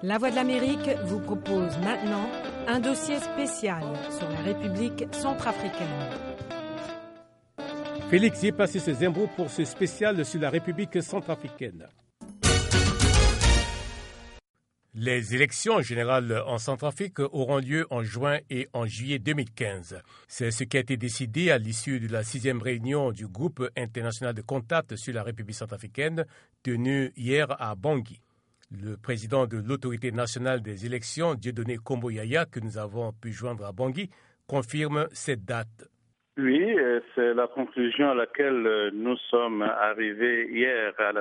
La Voix de l'Amérique vous propose maintenant un dossier spécial sur la République centrafricaine. Félix Yepassi-Zembo pour ce spécial sur la République centrafricaine. Les élections générales en Centrafrique auront lieu en juin et en juillet 2015. C'est ce qui a été décidé à l'issue de la 6e réunion du groupe international de contact sur la République centrafricaine tenue hier à Bangui. Le président de l'autorité nationale des élections, Dieudonné Kombo-Yaya, que nous avons pu joindre à Bangui, confirme cette date. Oui, c'est la conclusion à laquelle nous sommes arrivés hier à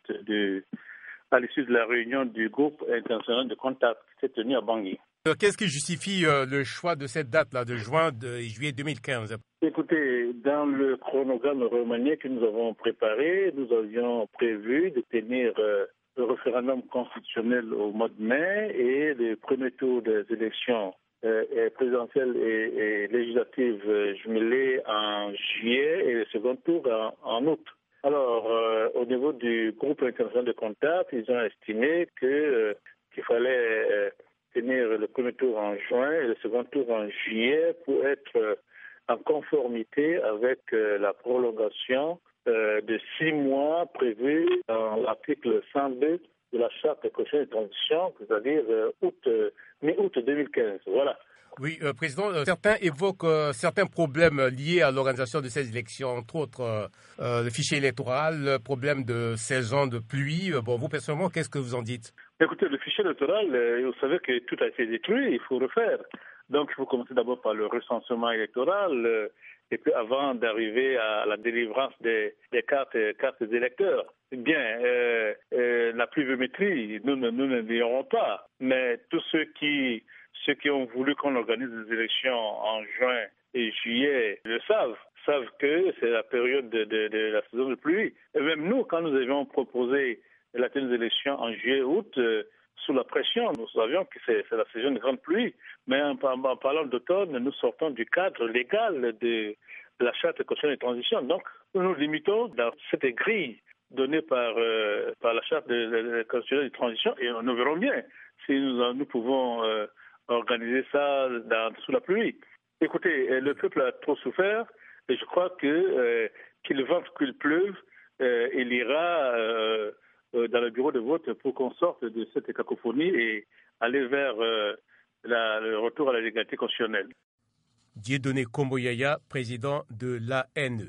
l'issue de la réunion du groupe international de contact qui s'est tenue à Bangui. Qu'est-ce qui justifie le choix de cette date-là, de juin et juillet 2015 ? Écoutez, dans le chronogramme remanié que nous avons préparé, nous avions prévu de tenir le référendum constitutionnel au mois de mai et le premier tour des élections présidentielles et législatives jumelées en juillet et le second tour en août. Alors, au niveau du groupe international de contact, ils ont estimé qu'il fallait tenir le premier tour en juin et le second tour en juillet pour être en conformité avec la prolongation de 6 mois prévue dans l'article 102 de la Charte constitutionnelle de transition, c'est-à-dire mi-août 2015. Voilà. Oui, Président, certains évoquent certains problèmes liés à l'organisation de ces élections, entre autres le fichier électoral, le problème de saison de pluie. Bon, vous, personnellement, qu'est-ce que vous en dites ? Écoutez, le fichier électoral, vous savez que tout a été détruit, il faut refaire. Donc, il faut commencer d'abord par le recensement électoral, et puis avant d'arriver à la délivrance des cartes d'électeurs. Bien, la pluviométrie, nous ne l'ignorons pas, mais tous ceux qui ont voulu qu'on organise des élections en juin et juillet le savent que c'est la période de la saison de pluie. Et même nous, quand nous avions proposé la tenue des élections en juillet-août, sous la pression, nous savions que c'est la saison de grande pluie. Mais en parlant d'automne, nous sortons du cadre légal de la Charte constitutionnelle de transition. Donc, nous nous limitons dans cette grille donnée par la Charte constitutionnelle de transition et nous verrons bien si nous pouvons organiser ça sous la pluie. Écoutez, le peuple a trop souffert et je crois qu'il vente, qu'il pleuve, il ira dans le bureau de vote pour qu'on sorte de cette cacophonie et aller vers le retour à la légalité constitutionnelle. Dieudonné Kombo-Yaya, président de l'ANE.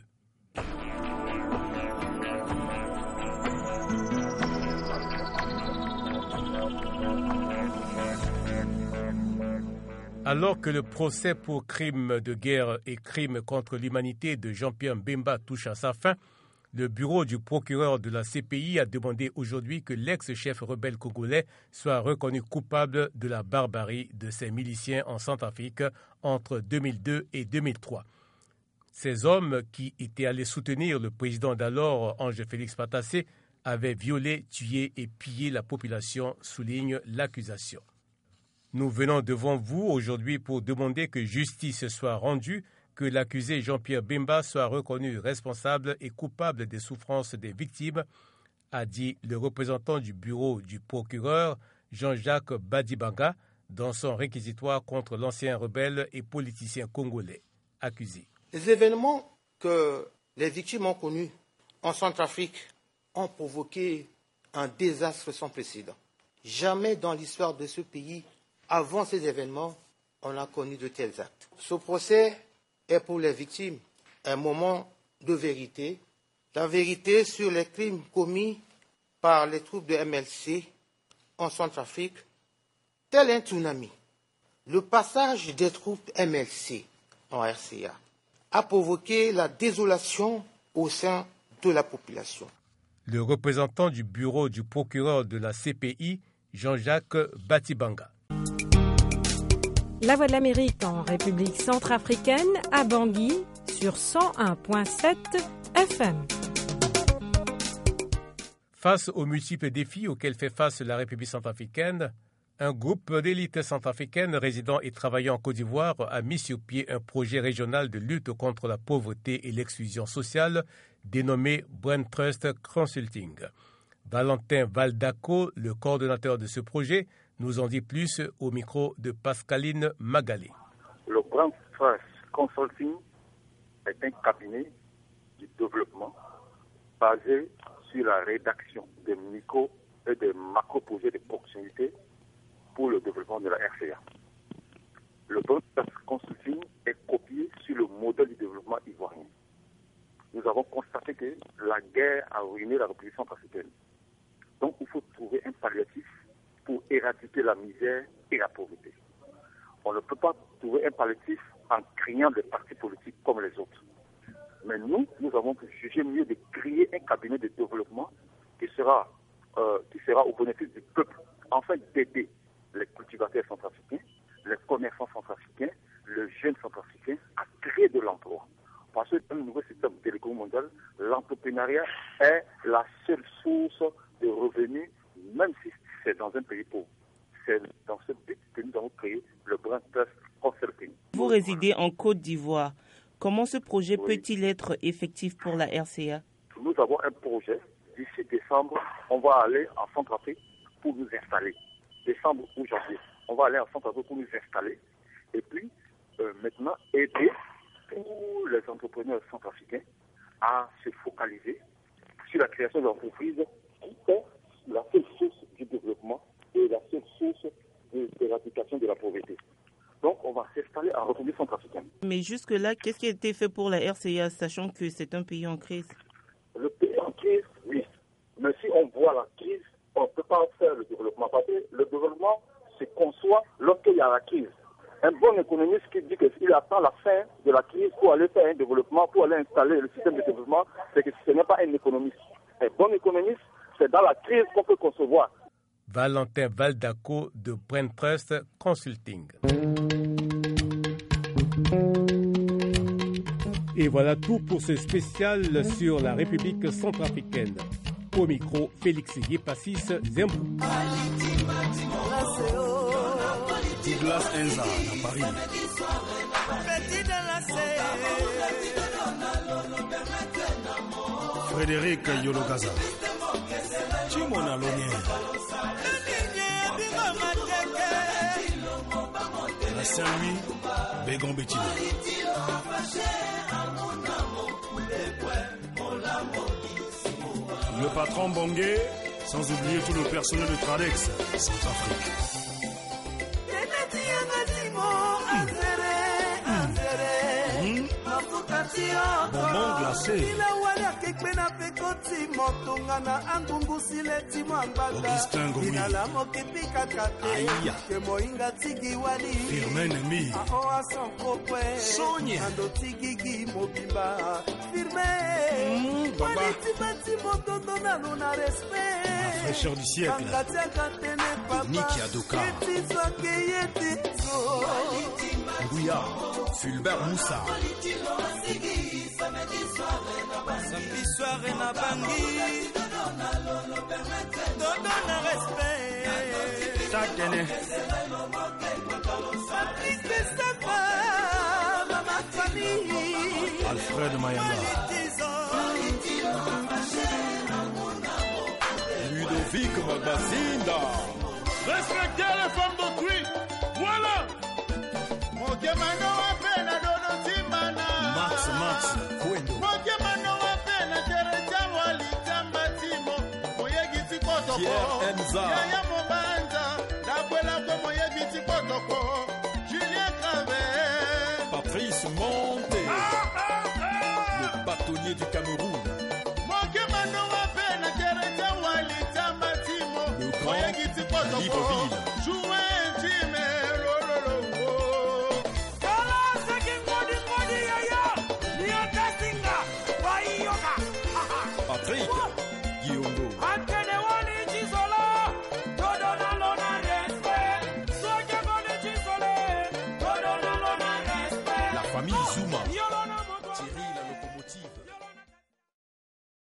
Alors que le procès pour crimes de guerre et crimes contre l'humanité de Jean-Pierre Bemba touche à sa fin, le bureau du procureur de la CPI a demandé aujourd'hui que l'ex-chef rebelle congolais soit reconnu coupable de la barbarie de ses miliciens en Centrafrique entre 2002 et 2003. Ces hommes qui étaient allés soutenir le président d'alors, Ange-Félix Patassé, avaient violé, tué et pillé la population, souligne l'accusation. Nous venons devant vous aujourd'hui pour demander que justice soit rendue, que l'accusé Jean-Pierre Bemba soit reconnu responsable et coupable des souffrances des victimes, a dit le représentant du bureau du procureur, Jean-Jacques Badibanga, dans son réquisitoire contre l'ancien rebelle et politicien congolais accusé. Les événements que les victimes ont connus en Centrafrique ont provoqué un désastre sans précédent. Jamais dans l'histoire de ce pays, avant ces événements, on n'a connu de tels actes. Ce procès est pour les victimes un moment de vérité, la vérité sur les crimes commis par les troupes de MLC en Centrafrique, tel un tsunami. Le passage des troupes MLC en RCA a provoqué la désolation au sein de la population. Le représentant du bureau du procureur de la CPI, Jean-Jacques Badibanga. La Voix de l'Amérique en République centrafricaine à Bangui sur 101.7 FM. Face aux multiples défis auxquels fait face la République centrafricaine, un groupe d'élite centrafricaine résidant et travaillant en Côte d'Ivoire a mis sur pied un projet régional de lutte contre la pauvreté et l'exclusion sociale dénommé Brain Trust Consulting. Valentin Valdaco, le coordonnateur de ce projet, Nous en dit plus au micro de Pascaline Magalé. Le Brand Trust Consulting est un cabinet de développement basé sur la rédaction de micro et de macro-projets de proximité pour le développement de la RCA. Le Brand Trust Consulting est copié sur le modèle du développement ivoirien. Nous avons constaté que la guerre a ruiné la République centrafricaine. Donc il faut trouver un palliatif pour éradiquer la misère et la pauvreté. On ne peut pas trouver un palliatif en criant des partis politiques comme les autres. Mais nous avons jugé mieux de créer un cabinet de développement qui sera au bénéfice du peuple, afin d'aider les cultivateurs centrafricains, les commerçants centrafricains, les jeunes centrafricains à créer de l'emploi. Parce que dans le nouveau système de l'économie mondiale, l'entrepreneuriat est la seule source de revenus, même si c'est dans un pays pauvre. C'est dans ce but que nous avons créé le Brand Trust Consulting. Vous résidez en Côte d'Ivoire. Comment ce projet peut-il être effectif pour la RCA? Nous avons un projet. D'ici décembre, on va aller en Centrafrique pour nous installer. Décembre ou janvier, on va aller en Centrafrique pour nous installer. Et puis, maintenant, aider tous les entrepreneurs centrafricains à se focaliser sur la création d'entreprises qui est la seule source du développement et la seule source de l'éradication de la pauvreté. Donc, on va s'installer en République centrafricaine. Mais jusque-là, qu'est-ce qui a été fait pour la RCA, sachant que c'est un pays en crise? Le pays en crise, oui. Mais si on voit la crise, on ne peut pas faire le développement. Parce que le développement se conçoit lorsqu'il y a la crise. Un bon économiste qui dit qu'il attend la fin de la crise pour aller faire un développement, pour aller installer le système de développement, c'est que ce n'est pas un économiste. Un bon économiste, c'est dans la crise qu'on peut concevoir. Valentin Valdaco de Brand Trust Consulting. Et voilà tout pour ce spécial sur la République centrafricaine. Au micro, Félix Yepassis Zembou. Douglas Enza à Paris. Frédéric Yologaza. Chimona Lonier. La Saint-Louis, Bégon Bétine. Le patron Bongué, sans oublier tout le personnel de Tradex, Centrafrique. Bonbon glacé. Augustin Gomi. Aïe. Firmin Nemi. Sonia. Baba. La fraîcheur du siècle. Niki Adoka. Bouya. Fulbert Moussa. Samedi soir et na bangi Dodona respect Takene Patrice Sapa Mama famille Alfred Mayanga Ludovic Magazinda. Respectez les femmes d'autrui. Voilà. Max Kwendo Pierre Enza Patrice Monté le bâtonnier du Cameroun. Le grand Libreville. Patrick Guillaume. La famille Zouma.